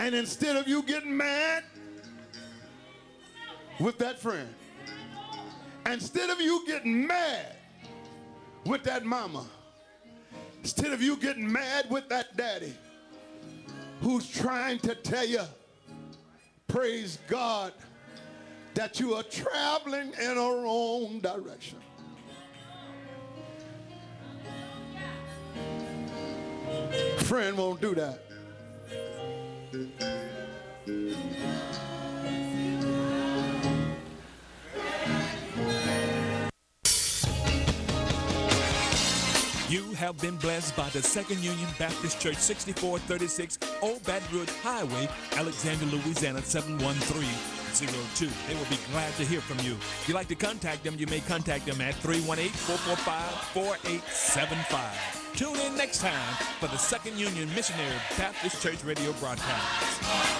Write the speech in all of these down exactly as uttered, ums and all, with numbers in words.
And instead of you getting mad with that friend, instead of you getting mad with that mama, instead of you getting mad with that daddy who's trying to tell you, praise God, that you are traveling in a wrong direction. Friend won't do that. You have been blessed by the Second Union Baptist Church, sixty-four thirty-six Old Baton Rouge Highway, Alexandria, Louisiana, seven one three zero two. They will be glad to hear from you. If you'd like to contact them, you may contact them at three one eight, four four five, four eight seven five. Tune in next time for the Second Union Missionary Baptist Church radio broadcast.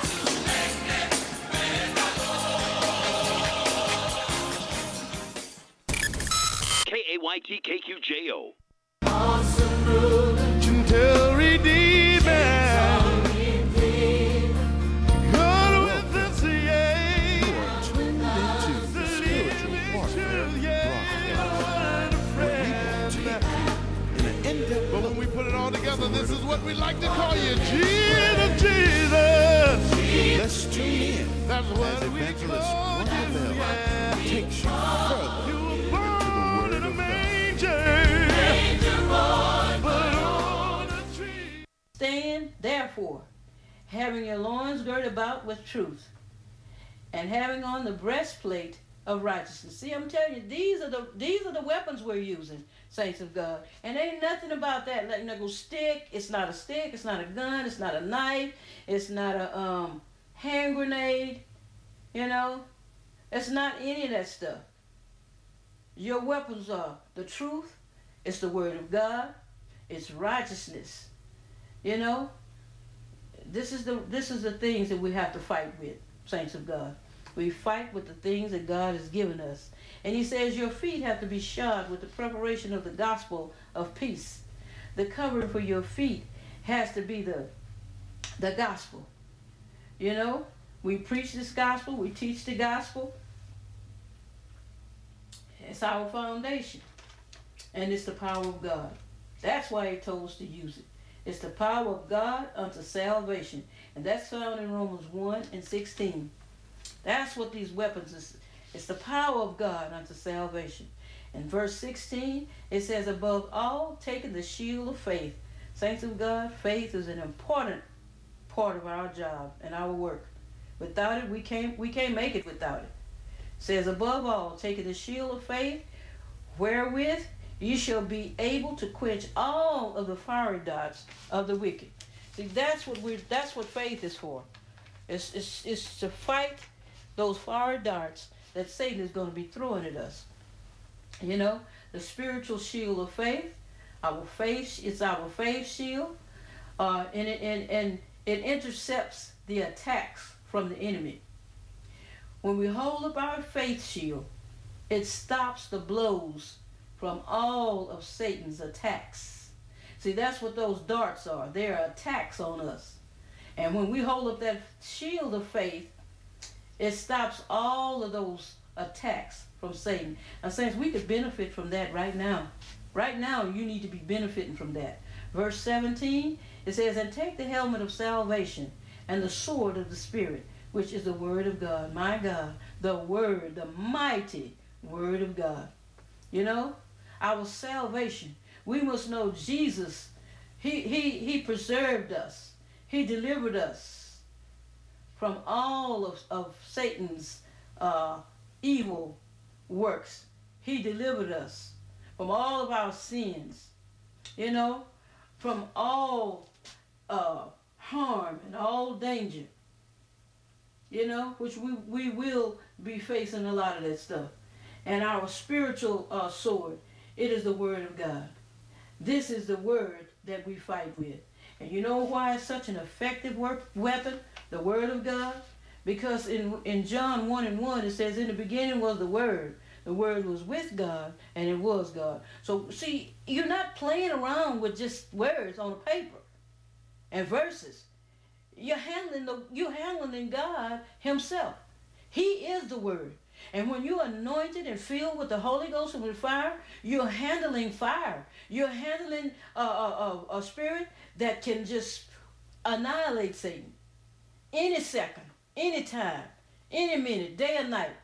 K A Y T K Q J O. Awesome ruler, gentle redeemer, God with us, yeah. You are tuned into the Spiritual Warfare broadcast, where we will take you in an in-depth But when look we put it all together, this is what we like to call you, Jesus, Jesus, Jesus. Let's tune in That's what as we Evangelist call Ron you, Bell yeah. takes you further You were into born the in Word a of God. manger, but on a tree. Stand therefore, having your loins girded about with truth, and having on the breastplate of righteousness. See, I'm telling you, these are the these are the weapons we're using, saints of God. And ain't nothing about that letting it go stick. It's not a stick. It's not a gun. It's not a knife. It's not a um, hand grenade. You know, it's not any of that stuff. Your weapons are the truth. It's the word of God. It's righteousness. You know, this is the this is the things that we have to fight with, saints of God. We fight with the things that God has given us. And he says your feet have to be shod with the preparation of the gospel of peace. The covering for your feet has to be the, the gospel. You know, we preach this gospel, we teach the gospel. It's our foundation. And it's the power of God. That's why he told us to use it. It's the power of God unto salvation. And that's found in Romans one and sixteen. That's what these weapons is. It's the power of God unto salvation. In verse sixteen, it says, above all, taking the shield of faith. Saints of God, faith is an important part of our job and our work. Without it, we can't we can't make it without it. It says, above all, taking the shield of faith, wherewith you shall be able to quench all of the fiery darts of the wicked. See, that's what we that's what faith is for. It's, it's, it's to fight those fiery darts that Satan is going to be throwing at us. You know, the spiritual shield of faith, our faith, it's our faith shield, uh, and, it, and, and it intercepts the attacks from the enemy. When we hold up our faith shield, it stops the blows from all of Satan's attacks. See, that's what those darts are. They're attacks on us. And when we hold up that shield of faith, it stops all of those attacks from Satan. Now, saints, we could benefit from that right now. Right now, you need to be benefiting from that. Verse seventeen, it says, and take the helmet of salvation and the sword of the Spirit, which is the word of God. My God, the word, the mighty word of God. You know, our salvation. We must know Jesus. He, he, he preserved us. He delivered us from all of, of Satan's uh, evil works. He delivered us from all of our sins, you know, from all uh, harm and all danger, you know, which we, we will be facing a lot of that stuff. And our spiritual uh, sword, it is the word of God. This is the word that we fight with. And you know why it's such an effective work, weapon, the word of God? Because in, in John one and one, it says, in the beginning was the word. The word was with God, and it was God. So, see, you're not playing around with just words on a paper and verses. you're handling the you're handling God Himself. He is the Word. And when you're anointed and filled with the Holy Ghost and with fire, you're handling fire. You're handling a, a, a, a spirit that can just annihilate Satan any second, any time, any minute, day or night.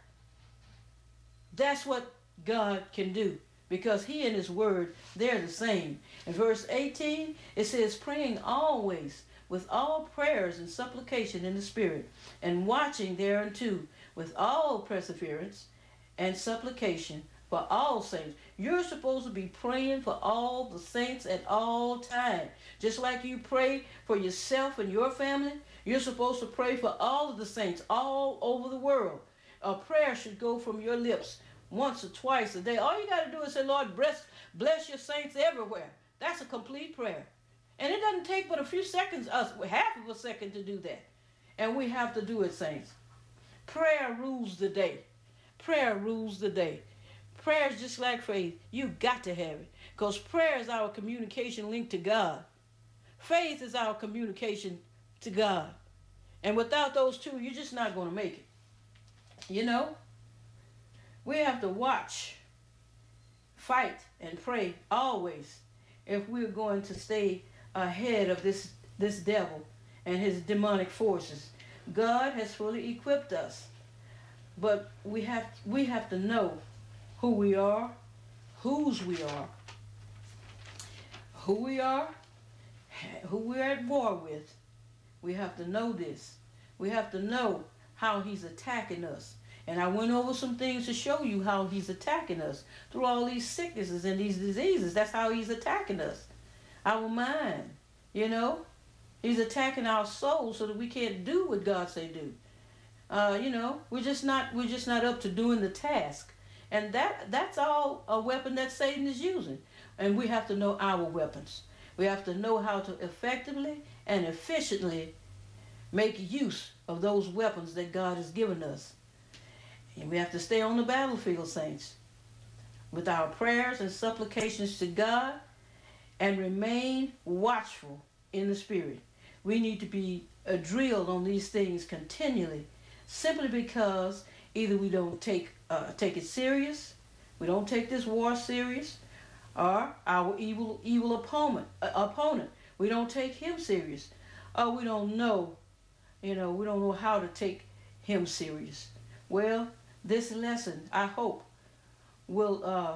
That's what God can do, because He and His Word, they're the same. In verse eighteen, it says, praying always with all prayers and supplication in the Spirit, and watching thereunto with all perseverance and supplication for all saints. You're supposed to be praying for all the saints at all times. Just like you pray for yourself and your family, you're supposed to pray for all of the saints all over the world. A prayer should go from your lips once or twice a day. All you got to do is say, Lord, bless, bless your saints everywhere. That's a complete prayer. And it doesn't take but a few seconds, us half of a second to do that. And we have to do it, saints. Prayer rules the day. Prayer rules the day. Prayer is just like faith. You got to have it. Because prayer is our communication link to God. Faith is our communication to God. And without those two, you're just not going to make it. You know? We have to watch, fight, and pray always if we're going to stay ahead of this, this devil and his demonic forces. God has fully equipped us, but we have we have to know who we are, whose we are, who we are, who we're at war with. We have to know this. We have to know how He's attacking us. And I went over some things to show you how He's attacking us through all these sicknesses and these diseases. That's how He's attacking us. Our mind, you know. He's attacking our soul so that we can't do what God say do. Uh, you know, we're just not we're just not up to doing the task. And that that's all a weapon that Satan is using. And we have to know our weapons. We have to know how to effectively and efficiently make use of those weapons that God has given us. And we have to stay on the battlefield, saints, with our prayers and supplications to God, and remain watchful in the Spirit. We need to be uh, drilled on these things continually, simply because either we don't take uh, take it serious, we don't take this war serious, or our evil evil opponent uh, opponent we don't take him serious, or we don't know, you know, we don't know how to take him serious. Well, this lesson, I hope, will uh,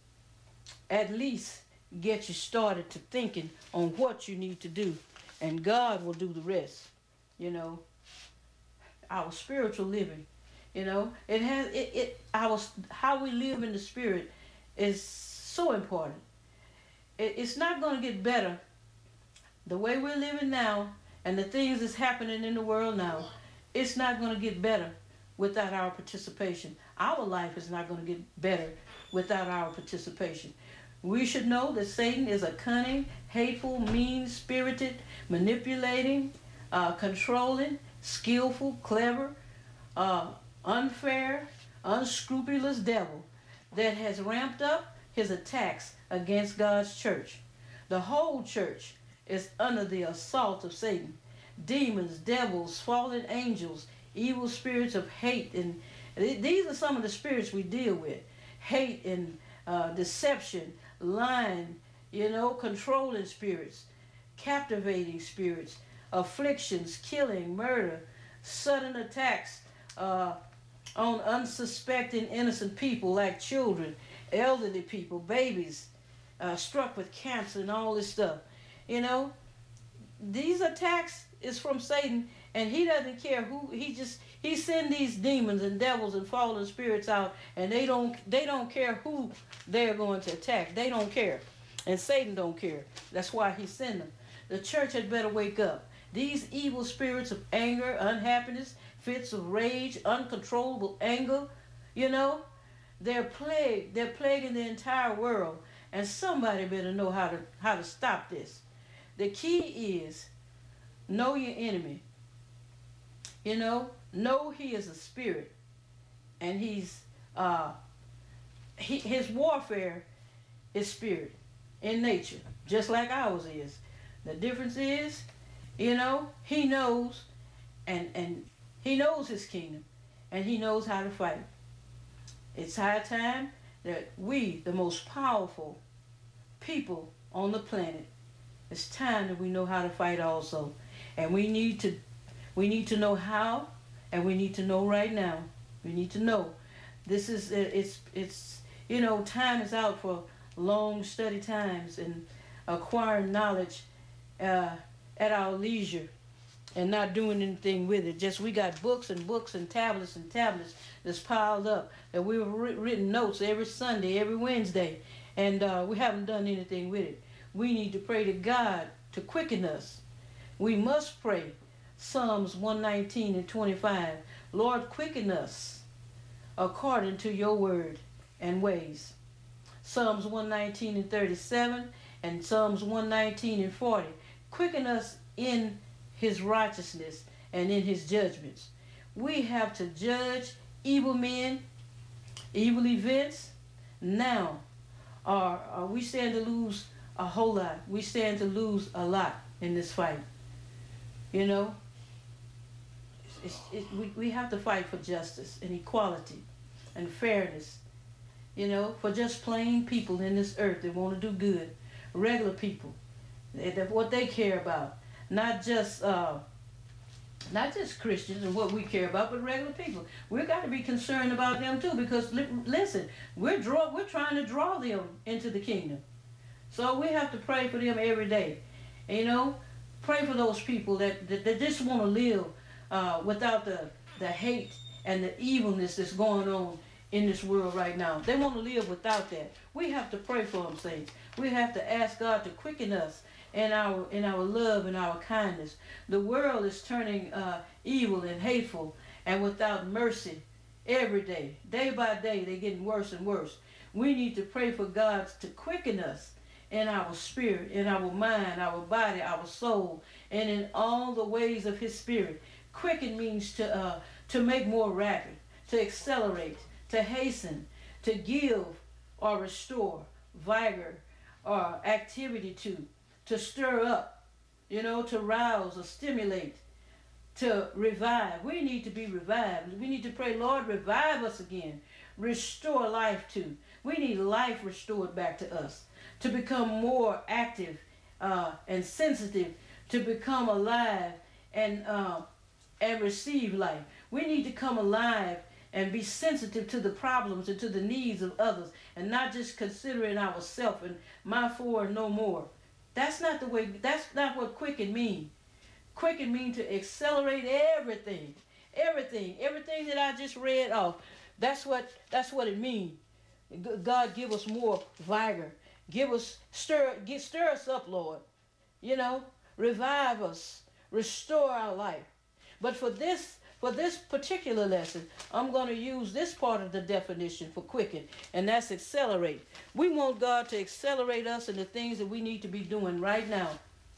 at least get you started to thinking on what you need to do, and God will do the rest. You know, our spiritual living, you know, it has it, it our how we live in the Spirit is so important. It, it's not going to get better the way we're living now and the things that's happening in the world now. It's not going to get better without our participation. Our life is not going to get better without our participation. We should know that Satan is a cunning, hateful, mean-spirited, manipulating, uh, controlling, skillful, clever, uh, unfair, unscrupulous devil that has ramped up his attacks against God's church. The whole church is under the assault of Satan. Demons, devils, fallen angels, evil spirits of hate, and these are some of the spirits we deal with. Hate and uh, deception, lying, you know, controlling spirits, captivating spirits, afflictions, killing, murder, sudden attacks uh, on unsuspecting innocent people like children, elderly people, babies, uh, struck with cancer and all this stuff. You know, these attacks is from Satan, and he doesn't care who. He just he send these demons and devils and fallen spirits out, and they don't they don't care who they're going to attack. They don't care, and Satan don't care. That's why he send them. The church had better wake up. These evil spirits of anger, unhappiness, fits of rage, uncontrollable anger, you know, they're plague. They're plaguing the entire world, and somebody better know how to how to stop this. The key is know your enemy. You know, know he is a spirit, and he's uh, he, his warfare is spirit in nature, just like ours is. The difference is You know, he knows, and, and he knows his kingdom, and he knows how to fight. It's high time that we, the most powerful people on the planet, it's time that we know how to fight also. And we need to we need to know how, and we need to know right now. We need to know. This is it's it's you know, time is out for long study times and acquiring knowledge uh, at our leisure and not doing anything with it. Just we got books and books and tablets and tablets that's piled up that we've written notes every Sunday, every Wednesday, and uh, we haven't done anything with it. We need to pray to God to quicken us. We must pray Psalms one nineteen and twenty-five. Lord, quicken us according to your word and ways. Psalms one nineteen and thirty-seven and Psalms one nineteen and forty. Quicken us in his righteousness and in his judgments. We have to judge evil men, evil events now, or, or we stand to lose a whole lot. We stand to lose a lot in this fight. You know, it's, it, we, we have to fight for justice and equality and fairness, you know, for just plain people in this earth that want to do good, regular people, that what they care about, not just uh, not just Christians and what we care about, but regular people. We've got to be concerned about them too, because li listen, we're draw we're trying to draw them into the kingdom, so we have to pray for them every day. And, you know, pray for those people that that, that just want to live uh, without the the hate and the evilness that's going on in this world right now. They want to live without that. We have to pray for them, saints. We have to ask God to quicken us in our in our love and our kindness. The world is turning uh, evil and hateful and without mercy every day. Day by day, they're getting worse and worse. We need to pray for God to quicken us in our spirit, in our mind, our body, our soul, and in all the ways of his spirit. Quicken means to uh, to make more rapid, to accelerate, to hasten, to give or restore, vigor or activity to, to stir up, you know, to rouse or stimulate, to revive. We need to be revived. We need to pray, Lord, revive us again. Restore life to. We need life restored back to us, to become more active uh, and sensitive, to become alive and, uh, and receive life. We need to come alive and be sensitive to the problems and to the needs of others, and not just considering ourselves and my four and no more. That's not the way, that's not what quicken mean. Quicken mean to accelerate everything, everything, everything that I just read off. That's what, that's what it means. God, give us more vigor. Give us, stir, get, stir us up, Lord. You know, revive us, restore our life. But for this, for this particular lesson, I'm going to use this part of the definition for quicken, and that's accelerate. We want God to accelerate us in the things that we need to be doing right now.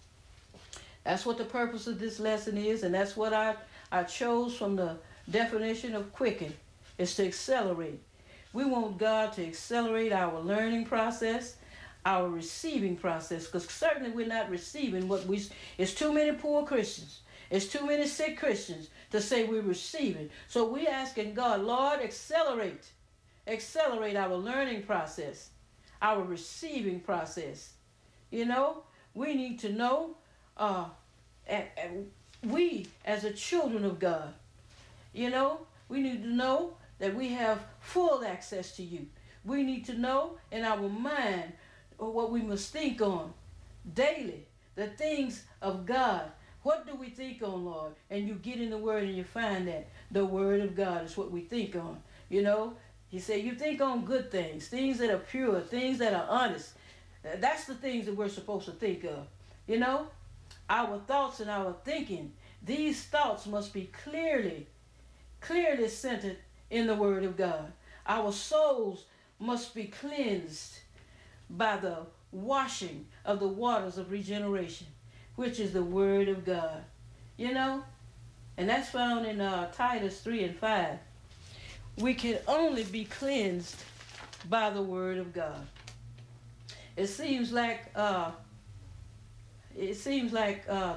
That's what the purpose of this lesson is, and that's what I, I chose from the definition of quicken, is to accelerate. We want God to accelerate our learning process, our receiving process, because certainly we're not receiving what we, it's too many poor Christians, it's too many sick Christians to say we're receiving. So we're asking God, Lord, accelerate, accelerate our learning process, our receiving process. You know, we need to know, uh, and, and we as the children of God, you know, we need to know that we have full access to you. We need to know in our mind what we must think on daily, the things of God. What do we think on, Lord? And you get in the Word and you find that the Word of God is what we think on. You know, He said you think on good things, things that are pure, things that are honest. That's the things that we're supposed to think of. You know, our thoughts and our thinking, these thoughts must be clearly, clearly centered in the Word of God. Our souls must be cleansed by the washing of the waters of regeneration, which is the Word of God. You know, and that's found in uh, Titus three and five. We can only be cleansed by the Word of God. It seems like uh, it seems like uh,